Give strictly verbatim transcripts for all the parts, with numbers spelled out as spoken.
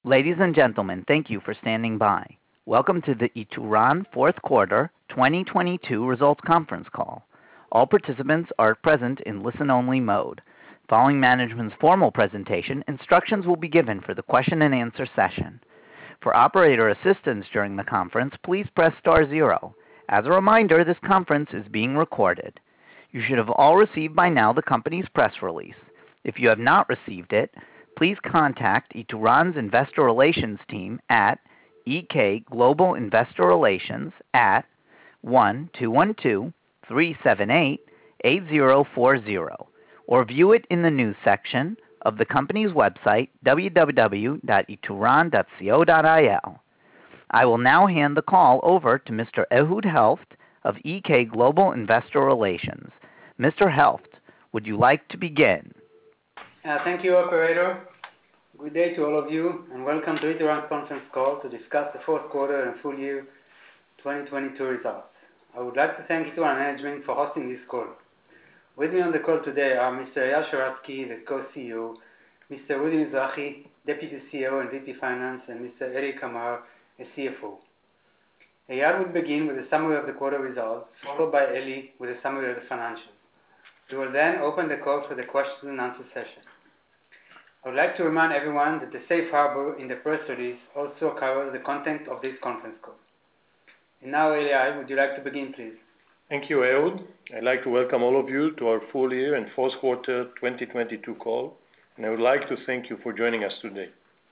Ladies and gentlemen, thank you for standing by. Welcome to the Ituran fourth quarter twenty twenty-two results conference call. All participants are present in listen-only mode. Following management's formal presentation, instructions will be given for the question-and-answer session. For operator assistance during the conference, please press star zero. As a reminder, this conference is being recorded. You should have all received by now the company's press release. If you have not received it, please contact Ituran's Investor Relations team at E K Global Investor Relations at one two one two, three seven eight, eight zero four zero or view it in the news section of the company's website w w w dot ituran dot co dot i l. I will now hand the call over to Mister Ehud Helft of E K Global Investor Relations. Mister Helft, would you like to begin? Uh, thank you, operator. Good day to all of you, and welcome to Ituran's conference call to discuss the fourth quarter and full year twenty twenty-two results. I would like to thank Ituran Management for hosting this call. With me on the call today are Mister Eyal Sheratzky, the co-C E O, Mister Udi Mizrahi, Deputy C E O and V P Finance, and Mister Eli Kamar, a C F O. Eyal will begin with a summary of the quarter results, followed by Eli with a summary of the financials. We will then open the call for the question and answer session. I would like to remind everyone that the safe harbor in the press release also covers the content of this conference call. And now, Eli, would you like to begin, please? Thank you, Ehud. I'd like to welcome all of you to our full year and fourth quarter twenty twenty-two call, and I would like to thank you for joining us today.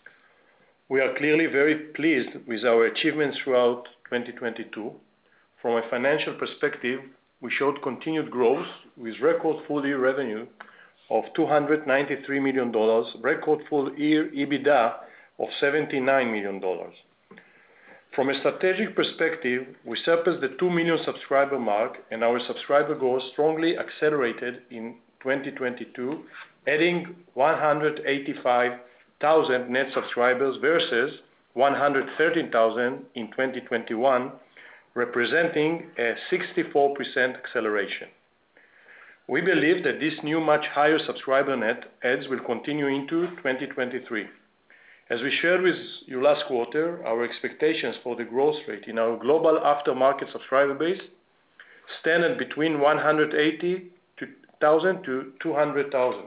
We are clearly very pleased with our achievements throughout twenty twenty-two. From a financial perspective, we showed continued growth with record full year revenue of two hundred ninety-three million dollars, record full year EBITDA of seventy-nine million dollars. From a strategic perspective, we surpassed the two million subscriber mark, and our subscriber growth strongly accelerated in twenty twenty-two, adding one hundred eighty-five thousand net subscribers versus one hundred thirteen thousand in twenty twenty-one, representing a sixty-four percent acceleration. We believe that this new much higher subscriber net adds will continue into twenty twenty-three. As we shared with you last quarter, our expectations for the growth rate in our global aftermarket subscriber base stand at between one hundred eighty thousand to two hundred thousand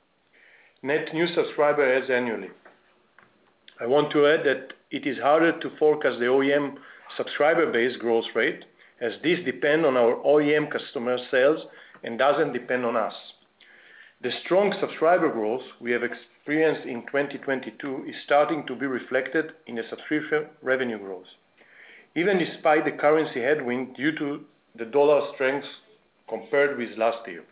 net new subscriber adds annually. I want to add that it is harder to forecast the O E M subscriber base growth rate, as this depends on our O E M customer sales and doesn't depend on us. The strong subscriber growth we have experienced in twenty twenty-two is starting to be reflected in the subscription revenue growth, even despite the currency headwind due to the dollar strength compared with last year.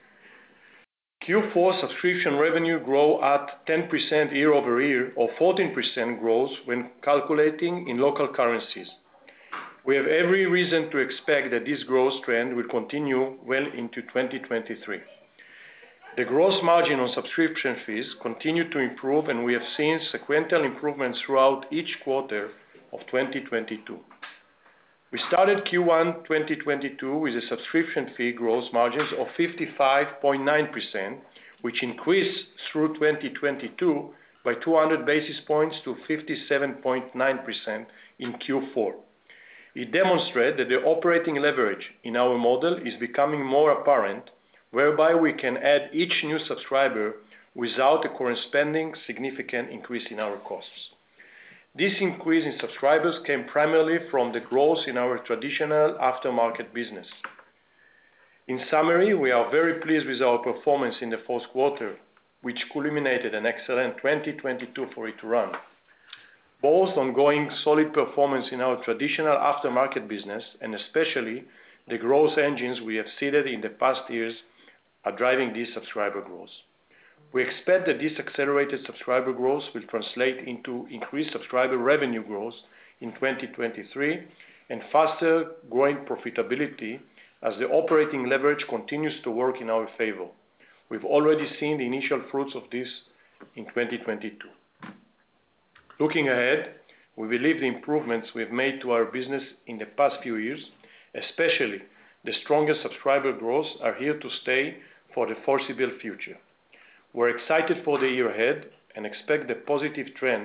Q four subscription revenue grew at ten percent year over year, or fourteen percent growth when calculating in local currencies. We have every reason to expect that this growth trend will continue well into twenty twenty-three. The gross margin on subscription fees continued to improve, and we have seen sequential improvements throughout each quarter of twenty twenty-two. We started Q one twenty twenty-two with a subscription fee gross margins of fifty-five point nine percent, which increased through twenty twenty-two by two hundred basis points to fifty-seven point nine percent in Q four. It demonstrates that the operating leverage in our model is becoming more apparent, whereby we can add each new subscriber without a corresponding significant increase in our costs. This increase in subscribers came primarily from the growth in our traditional aftermarket business. In summary, we are very pleased with our performance in the fourth quarter, which culminated an excellent twenty twenty-two for Ituran. Both ongoing solid performance in our traditional aftermarket business and especially the growth engines we have seeded in the past years are driving this subscriber growth. We expect that this accelerated subscriber growth will translate into increased subscriber revenue growth in twenty twenty-three and faster growing profitability as the operating leverage continues to work in our favor. We've already seen the initial fruits of this in twenty twenty-two. Looking ahead, we believe the improvements we have made to our business in the past few years, especially the strongest subscriber growth, are here to stay for the foreseeable future. We're excited for the year ahead and expect the positive trend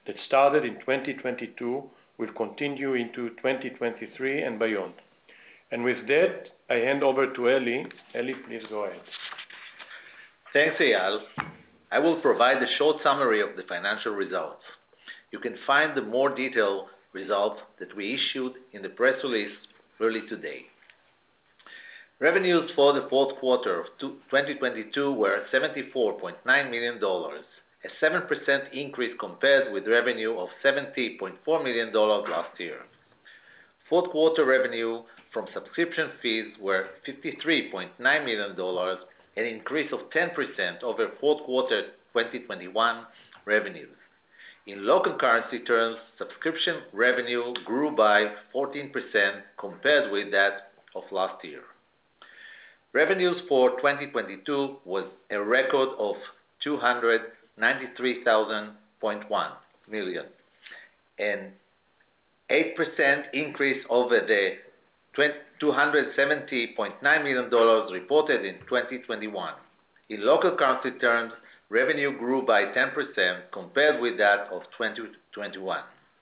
that started in twenty twenty-two will continue into twenty twenty-three and beyond. And with that, I hand over to Eli. Eli, please go ahead. Thanks, Eyal. I will provide a short summary of the financial results. You can find the more detailed results that we issued in the press release early today. Revenues for the fourth quarter of twenty twenty-two were seventy-four point nine million dollars, a seven percent increase compared with revenue of seventy point four million dollars last year. Fourth quarter revenue from subscription fees were fifty-three point nine million dollars, an increase of ten percent over fourth quarter twenty twenty-one revenues. In local currency terms, subscription revenue grew by fourteen percent compared with that of last year. Revenues for twenty twenty-two was a record of two hundred ninety-three point one million dollars, an eight percent increase over the two hundred seventy point nine million dollars reported in twenty twenty-one. In local currency terms, revenue grew by ten percent compared with that of twenty twenty-one.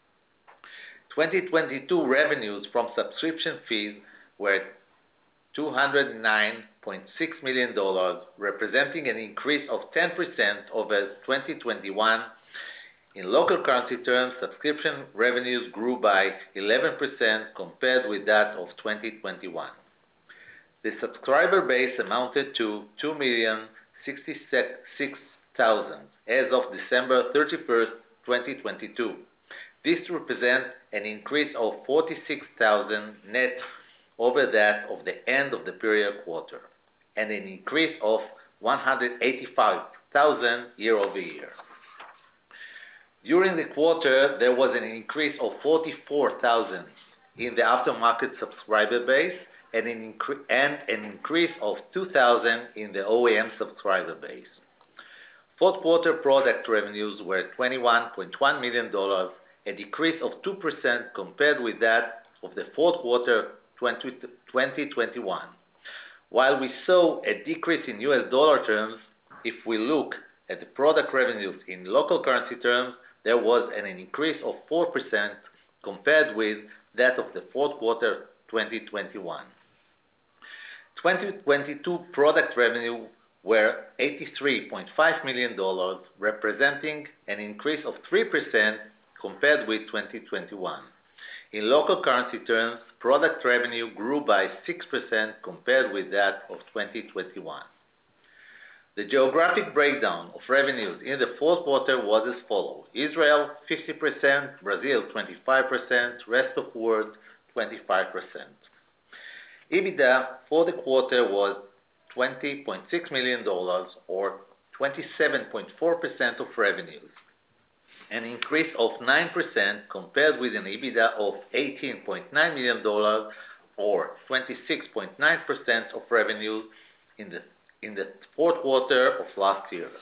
twenty twenty-two revenues from subscription fees were two hundred nine point six million dollars, representing an increase of ten percent over twenty twenty-one. In local currency terms, subscription revenues grew by eleven percent compared with that of twenty twenty-one. The subscriber base amounted to two million sixty-six thousand as of December thirty-first, twenty twenty-two. This represents an increase of forty-six thousand net over that of the end of the prior quarter, and an increase of one hundred eighty-five thousand year over year. During the quarter, there was an increase of forty-four thousand in the aftermarket subscriber base and an, incre- and an increase of two thousand in the O E M subscriber base. Fourth quarter product revenues were twenty-one point one million dollars, a decrease of two percent compared with that of the fourth quarter twenty twenty-one. While we saw a decrease in U S dollar terms, if we look at the product revenues in local currency terms, there was an increase of four percent compared with that of the fourth quarter twenty twenty-one. twenty twenty-two product revenue were eighty-three point five million dollars, representing an increase of three percent compared with twenty twenty-one. In local currency terms, product revenue grew by six percent compared with that of twenty twenty-one. The geographic breakdown of revenues in the fourth quarter was as follows: Israel fifty percent, Brazil twenty-five percent, rest of world twenty-five percent. EBITDA for the quarter was twenty point six million dollars, or twenty-seven point four percent of revenues, an increase of nine percent compared with an EBITDA of eighteen point nine million dollars, or twenty-six point nine percent of revenues in the in the fourth quarter of last year.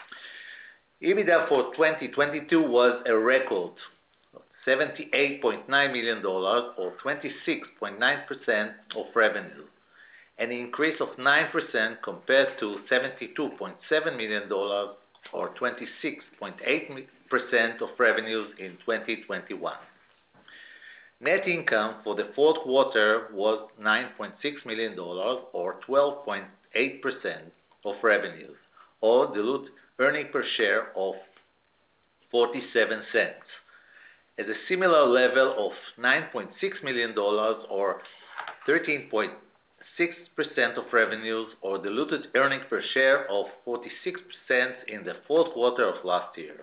EBITDA for twenty twenty-two was a record seventy-eight point nine million dollars, or twenty-six point nine percent of revenue, an increase of nine percent compared to seventy-two point seven million dollars, or twenty-six point eight percent of revenues in twenty twenty-one. Net income for the fourth quarter was nine point six million dollars, or twelve point eight percent of revenues, or diluted earnings per share of forty-seven cents. At a similar level of nine point six million dollars, or thirteen point six percent of revenues, or diluted earnings per share of forty-six cents in the fourth quarter of last year.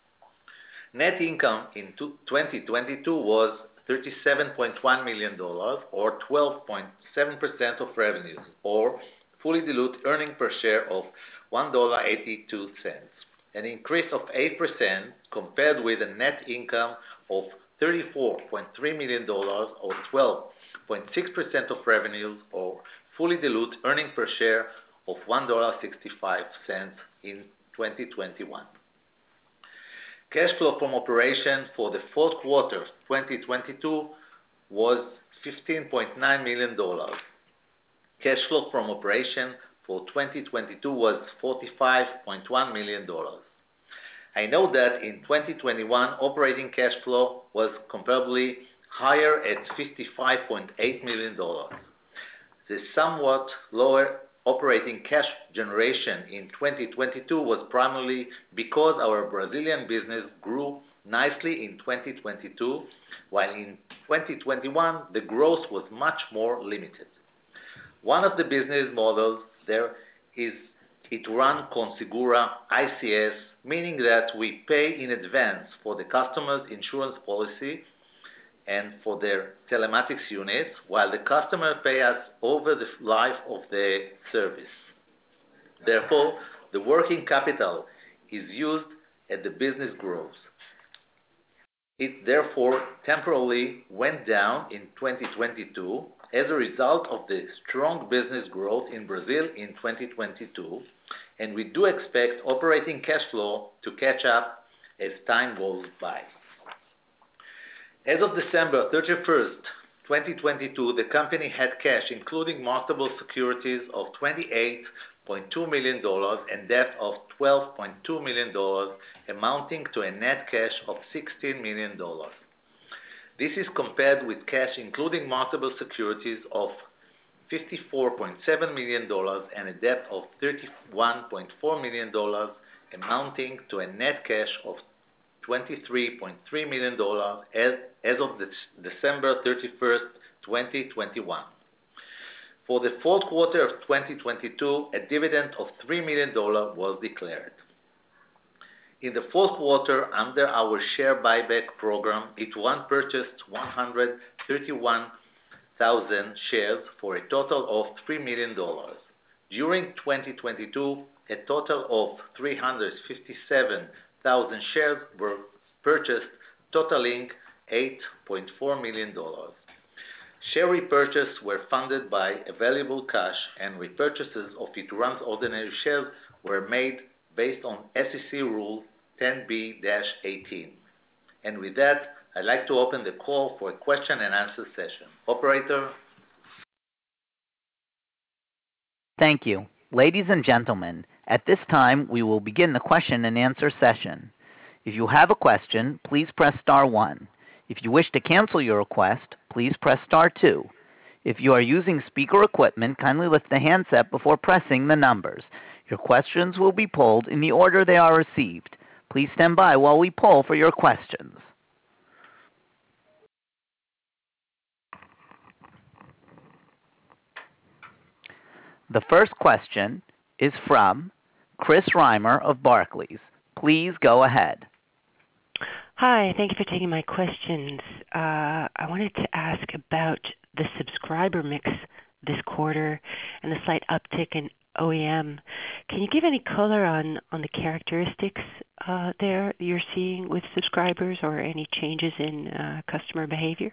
Net income in twenty twenty-two was thirty-seven point one million dollars, or twelve point seven percent of revenues, or fully diluted earnings per share of one dollar and eighty-two cents, an increase of eight percent compared with a net income of thirty-four point three million dollars, or twelve point six percent of revenues, or fully diluted earnings per share of one dollar and sixty-five cents in twenty twenty-one. Cash flow from operations for the fourth quarter twenty twenty-two was fifteen point nine million dollars. Cash flow from operations for twenty twenty-two was forty-five point one million dollars. I know that in twenty twenty-one, operating cash flow was comparably higher at fifty-five point eight million dollars. The somewhat lower operating cash generation in twenty twenty-two was primarily because our Brazilian business grew nicely in twenty twenty-two, while in twenty twenty-one, the growth was much more limited. One of the business models there is Ituran con Segura I C S, meaning that we pay in advance for the customer's insurance policy and for their telematics units, while the customer pay us over the life of the service. Therefore, the working capital is used as the business grows. It therefore temporarily went down in twenty twenty-two as a result of the strong business growth in Brazil in twenty twenty-two, and we do expect operating cash flow to catch up as time goes by. As of December thirty-first, twenty twenty-two, the company had cash, including marketable securities, of twenty-eight point two million dollars and debt of twelve point two million dollars, amounting to a net cash of sixteen million dollars. This is compared with cash, including marketable securities, of fifty-four point seven million dollars and a debt of thirty-one point four million dollars, amounting to a net cash of twenty-three point three million dollars as, as of December thirty-first, twenty twenty-one. For the fourth quarter of twenty twenty-two, a dividend of three million dollars was declared. In the fourth quarter, under our share buyback program, Ituran purchased one hundred thirty-one thousand shares for a total of three million dollars. During twenty twenty-two, a total of three hundred fifty-seven thousand shares were purchased, totaling eight point four million dollars. Share repurchases were funded by available cash, and repurchases of Ituran's ordinary shares were made based on S E C Rule ten B eighteen. And with that, I'd like to open the call for a question and answer session. Operator? Thank you. Ladies and gentlemen, at this time, we will begin the question and answer session. If you have a question, please press star one. If you wish to cancel your request, please press star two. If you are using speaker equipment, kindly lift the handset before pressing the numbers. Your questions will be polled in the order they are received. Please stand by while we poll for your questions. The first question is from Chris Reimer of Barclays. Please go ahead. Hi, thank you for taking my questions. Uh, I wanted to ask about the subscriber mix this quarter and the slight uptick in O E M. Can you give any color on, on the characteristics uh, there you're seeing with subscribers, or any changes in uh, customer behavior?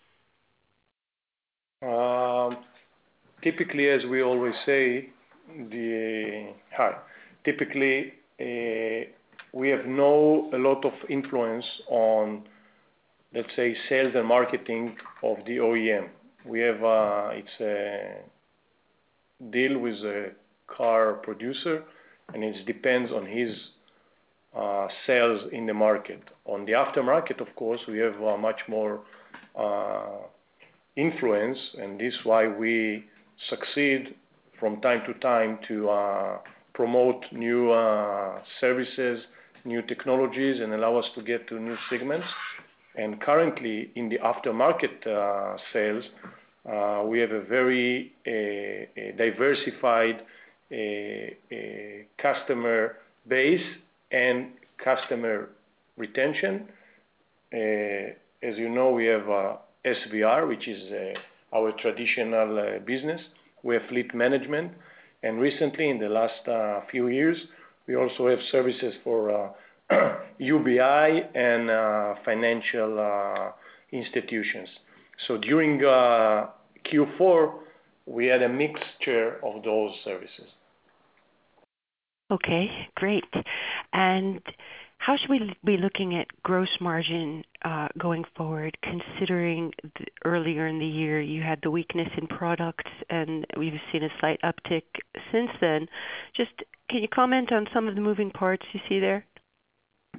Um, typically, as we always say, the hi. Typically, uh, we have no a lot of influence on, let's say, sales and marketing of the O E M. We have uh, it's a deal with a car producer, and it depends on his uh, sales in the market. On the aftermarket, of course, we have uh, much more uh, influence, and this is why we succeed from time to time to uh, promote new uh, services, new technologies, and allow us to get to new segments. And currently, in the aftermarket uh, sales, uh, we have a very uh, a diversified uh, uh, customer base and customer retention. Uh, as you know, we have uh, S V R, which is uh, our traditional uh, business. We have fleet management, and recently, in the last uh, few years, we also have services for uh, U B I and uh, financial uh, institutions. So during uh, Q four, we had a mixture of those services. Okay, great. And how should we be looking at gross margin uh, going forward, considering the, earlier in the year you had the weakness in products and we've seen a slight uptick since then? Just can you comment on some of the moving parts you see there?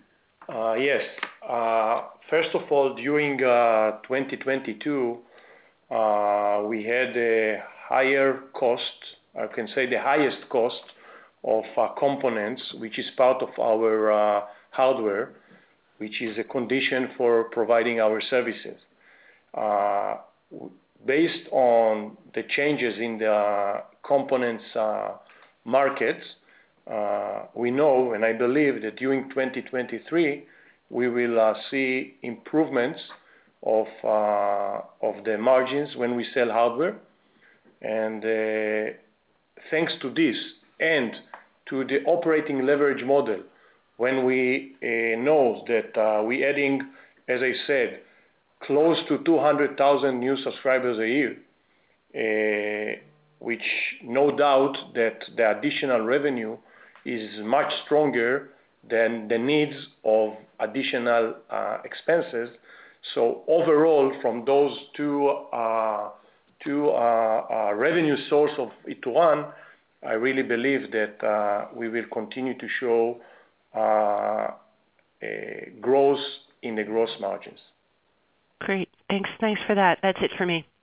Uh, yes. Uh, first of all, during uh, twenty twenty-two, uh, we had a higher cost, I can say the highest cost of uh, components, which is part of our uh, hardware, which is a condition for providing our services. Uh, based on the changes in the components uh, markets, uh, we know, and I believe that during twenty twenty-three, we will uh, see improvements of uh, of the margins when we sell hardware. And uh, thanks to this and to the operating leverage model, when we uh, know that uh, we're adding, as I said, close to two hundred thousand new subscribers a year, uh, which no doubt that the additional revenue is much stronger than the needs of additional uh, expenses. So overall, from those two uh, two uh, uh, revenue source of Ituran, I really believe that uh, we will continue to show uh, a growth in the gross margins. Great. Thanks. Thanks for that. That's it for me.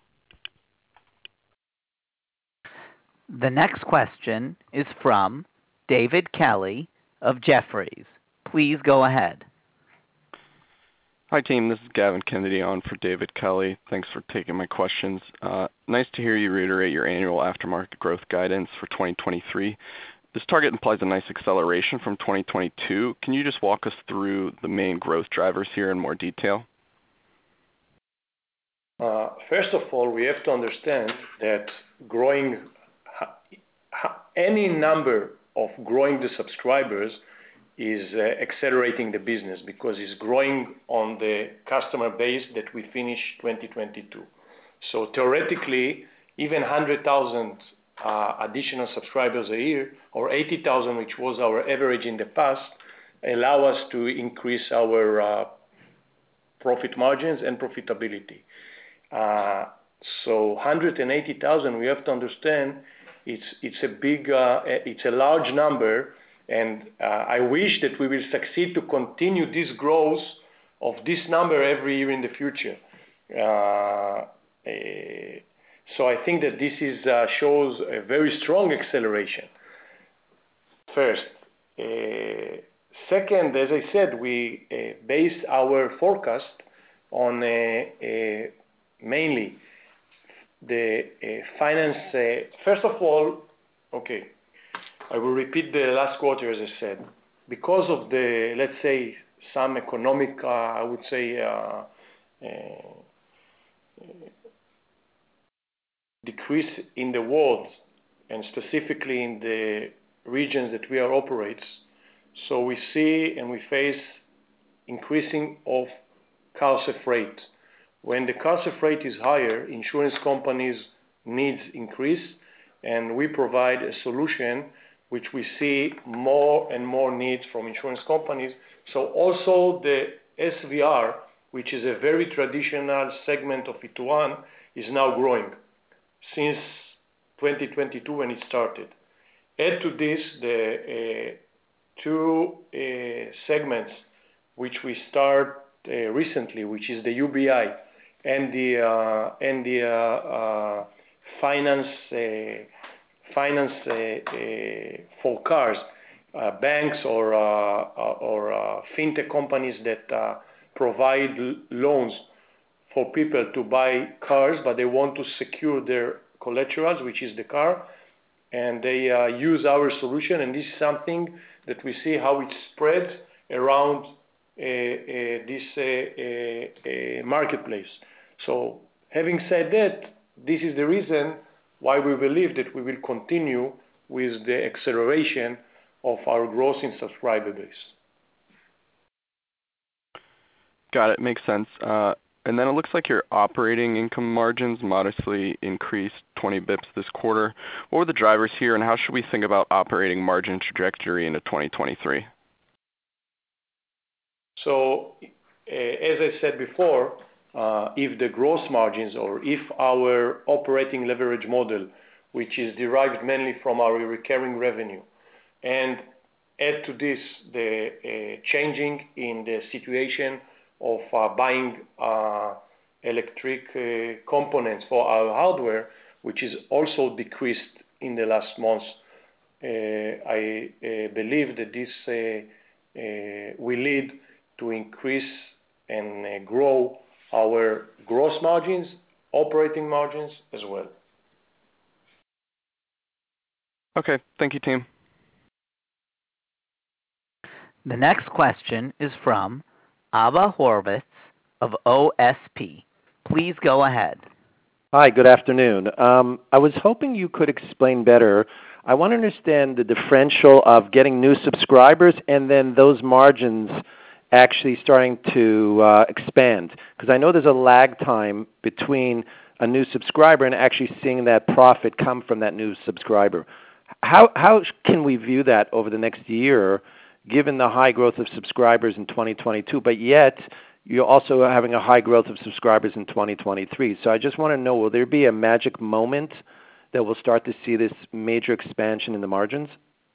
The next question is from David Kelly of Jefferies. Please go ahead. Hi, team. This is Gavin Kennedy on for David Kelly. Thanks for taking my questions. Uh, nice to hear you reiterate your annual aftermarket growth guidance for twenty twenty-three. This target implies a nice acceleration from twenty twenty-two. Can you just walk us through the main growth drivers here in more detail? Uh, first of all, we have to understand that growing any number of growing the subscribers is uh, accelerating the business because it's growing on the customer base that we finished twenty twenty-two. So theoretically, even one hundred thousand uh, additional subscribers a year, or eighty thousand, which was our average in the past, allow us to increase our uh, profit margins and profitability. Uh, so one hundred eighty thousand, we have to understand it's it's a big, uh, it's a large number, and uh, I wish that we will succeed to continue this growth of this number every year in the future. Uh, uh, so I think that this is uh, shows a very strong acceleration. First. Uh, second, as I said, we uh, base our forecast on uh, uh, mainly the uh, finance. Uh, first of all, okay, I will repeat the last quarter as I said. Because of the, let's say, some economic, uh, I would say, uh, uh, decrease in the world, and specifically in the regions that we are operates, so we see and we face increasing of car freight. When the car freight is higher, insurance companies needs increase, and we provide a solution which we see more and more needs from insurance companies. So also the S V R, which is a very traditional segment of Ituran, is now growing since twenty twenty-two when it started. Add to this the uh, two uh, segments which we start uh, recently, which is the U B I and the uh, and the uh, uh, finance uh, finance uh, uh, for cars, uh, banks or uh, or uh, fintech companies that uh, provide l- loans for people to buy cars, but they want to secure their collaterals, which is the car, and they uh, use our solution. And this is something that we see how it spreads around uh, uh, this uh, uh, uh, marketplace. So having said that, this is the reason why we believe that we will continue with the acceleration of our growth in subscriber base. Got it. Makes sense. Uh, and then it looks like your operating income margins modestly increased twenty bips this quarter. What were the drivers here, and how should we think about operating margin trajectory into twenty twenty-three? So, uh, as I said before, uh, if the gross margins or if our operating leverage model, which is derived mainly from our recurring revenue, and add to this the uh, changing in the situation of uh, buying uh, electric uh, components for our hardware, which is also decreased in the last months. Uh, I uh, believe that this uh, uh, will lead to increase and uh, grow our gross margins, operating margins as well. Okay. Thank you, team. The next question is from Abba Horvitz of O S P. Please go ahead. Hi, good afternoon. Um, I was hoping you could explain better. I want to understand the differential of getting new subscribers and then those margins actually starting to uh, expand. Because I know there's a lag time between a new subscriber and actually seeing that profit come from that new subscriber. How, how can we view that over the next year, given the high growth of subscribers in twenty twenty-two, but yet you're also having a high growth of subscribers in twenty twenty-three. So I just want to know, will there be a magic moment that we'll start to see this major expansion in the margins?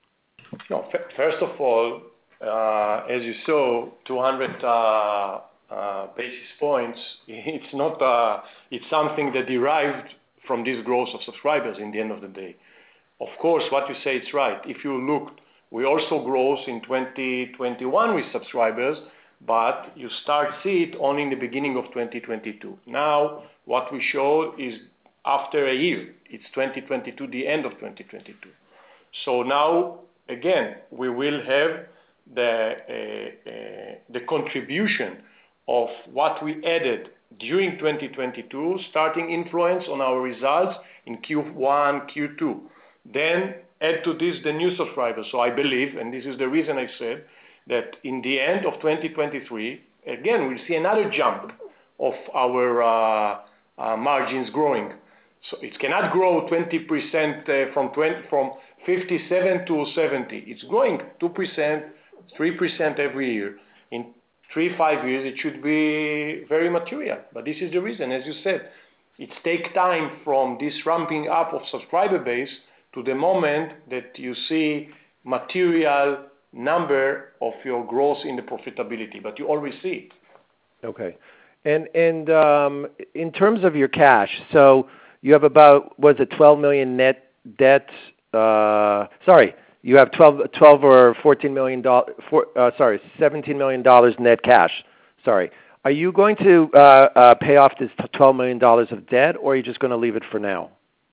No, f- first of all, uh, as you saw, two hundred uh, uh, basis points, it's not, uh, it's something that derived from this growth of subscribers in the end of the day. Of course, what you say is right. If you look, we also grow in twenty twenty-one with subscribers, but you start see it only in the beginning of twenty twenty-two. Now, what we show is after a year. It's twenty twenty-two, the end of twenty twenty-two. So now, again, we will have the, uh, uh, the contribution of what we added during twenty twenty-two, starting influence on our results in Q one, Q two. Then add to this the new subscribers. So I believe, and this is the reason I said, that in the end of twenty twenty-three, again, we'll see another jump of our uh, uh, margins growing. So it cannot grow twenty percent uh, from twenty, from fifty-seven to seventy. It's growing two percent, three percent every year. In three, five years, it should be very material. But this is the reason, as you said, it takes time from this ramping up of subscriber base to the moment that you see material number of your growth in the profitability, but you always see it. Okay. And and um, in terms of your cash, so you have about, was it twelve million net debt? Uh, sorry, you have twelve, twelve or fourteen million dollars, for, uh, sorry, seventeen million dollars net cash. Sorry. Are you going to uh, uh, pay off this twelve million dollars of debt, or are you just going to leave it for now?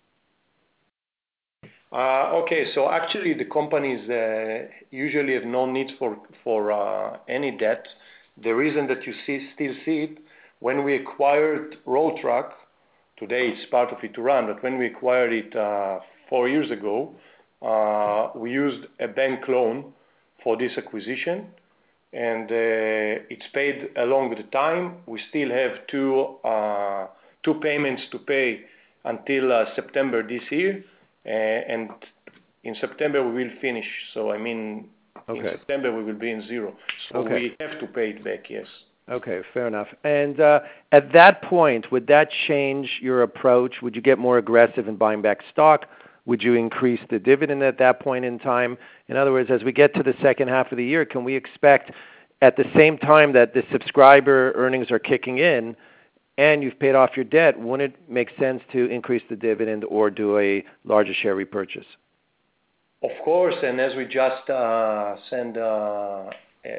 Uh, okay, so actually the companies uh, usually have no need for, for uh, any debt. The reason that you see, still see it, when we acquired Road Track, today it's part of Ituran, but when we acquired it uh, four years ago, uh, we used a bank loan for this acquisition, and uh, it's paid along with the time. We still have two, uh, two payments to pay until uh, September this year. Uh, and in September we will finish. So I mean, okay. In September we will be in zero. So okay. We have to pay it back, yes. Okay, fair enough. And uh, at that point, would that change your approach? Would you get more aggressive in buying back stock? Would you increase the dividend at that point in time? In other words, as we get to the second half of the year, can we expect at the same time that the subscriber earnings are kicking in, and you've paid off your debt, wouldn't it make sense to increase the dividend or do a larger share repurchase? Of course, and as we just uh, send, uh, uh,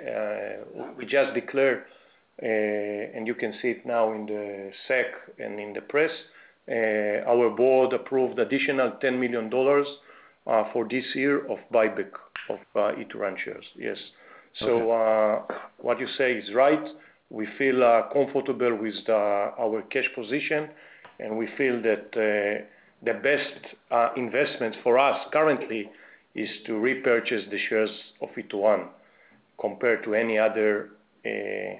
we just declared, uh, and you can see it now in the S E C and in the press, uh, our board approved additional ten million dollars uh, for this year of buyback of uh, Ituran shares. Yes. So okay. uh, what you say is right. We feel uh, comfortable with the, our cash position, and we feel that uh, the best uh, investment for us currently is to repurchase the shares of Ituran compared to any other uh,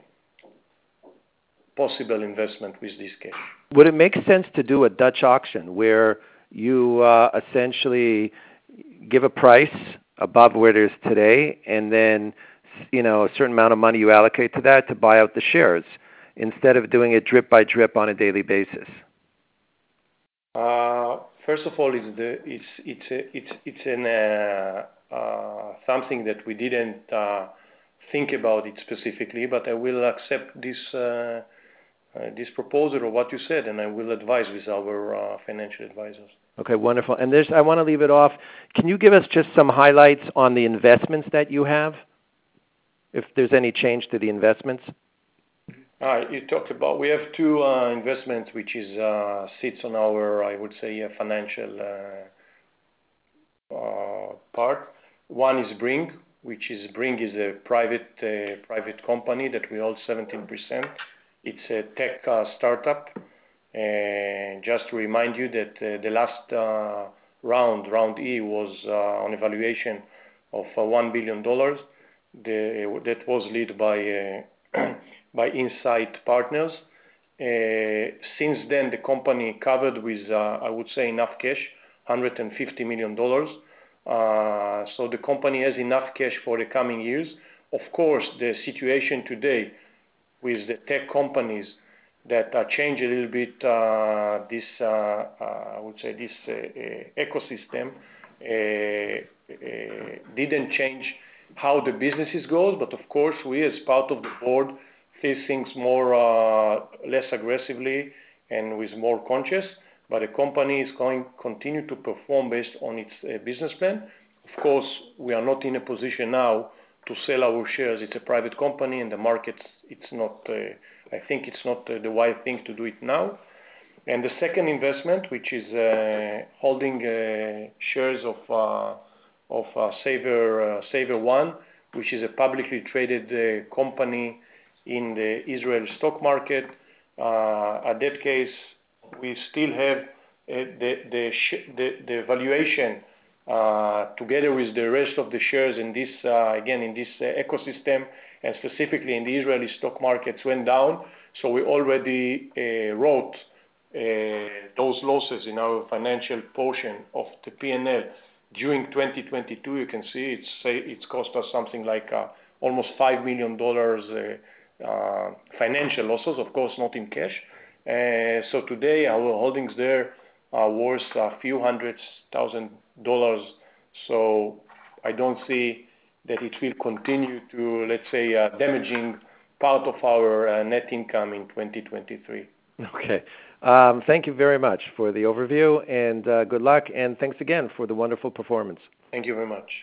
possible investment with this cash. Would it make sense to do a Dutch auction where you uh, essentially give a price above where it is today, and then you know, a certain amount of money you allocate to that to buy out the shares instead of doing it drip by drip on a daily basis? Uh, first of all, it's the it's it's a, it's it's an uh, uh, something that we didn't uh, think about it specifically, but I will accept this uh, uh, this proposal or what you said, and I will advise with our uh, financial advisors. Okay, wonderful. And there's, I want to leave it off. Can you give us just some highlights on the investments that you have, if there's any change to the investments? Uh, you talked about, we have two uh, investments which is uh, sits on our, I would say, uh, financial uh, uh, part. One is Bring, which is Bring is a private uh, private company that we hold seventeen percent. It's a tech uh, startup. And just to remind you that uh, the last uh, round, round E, was uh, on evaluation of uh, one billion dollars. The, that was led by uh, by Insight Partners. Uh, since then, the company covered with, uh, I would say, enough cash, one hundred fifty million dollars. Uh, so the company has enough cash for the coming years. Of course, the situation today with the tech companies that uh, change a little bit uh, this, uh, uh, I would say, this uh, uh, ecosystem uh, uh, didn't change how the businesses goes, but of course, we as part of the board see things more uh, less aggressively and with more conscious. But the company is going to continue to perform based on its uh, business plan. Of course, we are not in a position now to sell our shares. It's a private company, and the market, it's not. Uh, I think it's not uh, the wise thing to do it now. And the second investment, which is uh, holding uh, shares of uh, of uh, Saver uh, Saver One, which is a publicly traded uh, company in the Israel stock market. Uh, at that case, we still have uh, the, the, sh- the the valuation uh, together with the rest of the shares in this uh, again in this uh, ecosystem, and specifically in the Israeli stock markets went down. So we already uh, wrote uh, those losses in our financial portion of the P and L during twenty twenty-two. You can see it's say it's cost us something like uh, almost five million dollars uh, uh, financial losses, of course not in cash. Uh, so today our holdings there are worth a few hundred thousand dollars. So I don't see that it will continue to, let's say, uh, damaging part of our uh, net income in twenty twenty-three. Okay. Um, thank you very much for the overview, and uh, good luck, and thanks again for the wonderful performance. Thank you very much.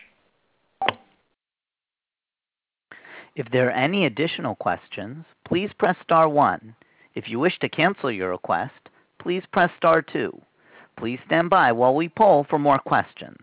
If there are any additional questions, please press star one. If you wish to cancel your request, please press star two. Please stand by while we poll for more questions.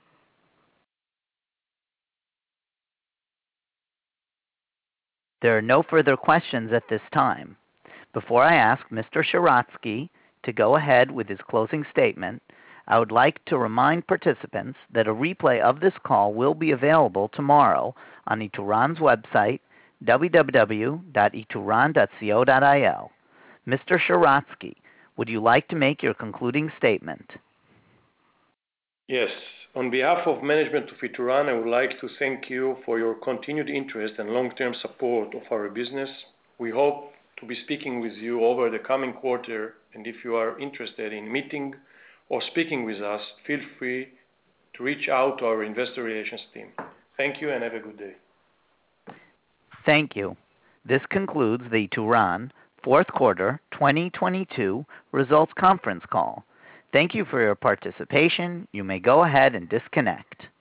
There are no further questions at this time. Before I ask Mister Sheratzky to go ahead with his closing statement, I would like to remind participants that a replay of this call will be available tomorrow on Ituran's website, w w w dot ituran dot co dot i l. Mister Sheratzky, would you like to make your concluding statement? Yes. On behalf of management of Ituran, I would like to thank you for your continued interest and long-term support of our business. We hope to be speaking with you over the coming quarter, and if you are interested in meeting or speaking with us, feel free to reach out to our investor relations team. Thank you and have a good day. Thank you. This concludes the Ituran fourth quarter twenty twenty-two results conference call. Thank you for your participation. You may go ahead and disconnect.